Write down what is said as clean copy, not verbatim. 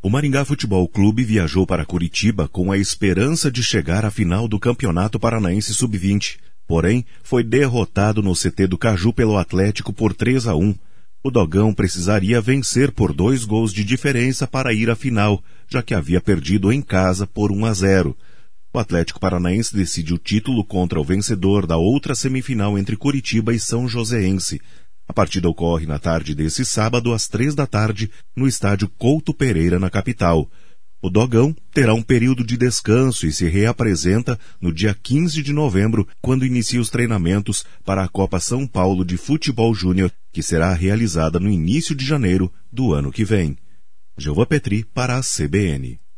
O Maringá Futebol Clube viajou para Curitiba com a esperança de chegar à final do Campeonato Paranaense Sub-20. Porém, foi derrotado no CT do Caju pelo Atlético por 3-1. O Dogão precisaria vencer por 2 gols de diferença para ir à final, já que havia perdido em casa por 1-0. O Atlético Paranaense decide o título contra o vencedor da outra semifinal entre Curitiba e São Joséense. A partida ocorre na tarde desse sábado, às 15h, no estádio Couto Pereira, na capital. O Dogão terá um período de descanso e se reapresenta no dia 15 de novembro, quando inicia os treinamentos para a Copa São Paulo de Futebol Júnior, que será realizada no início de janeiro do ano que vem. Jeová Petri para a CBN.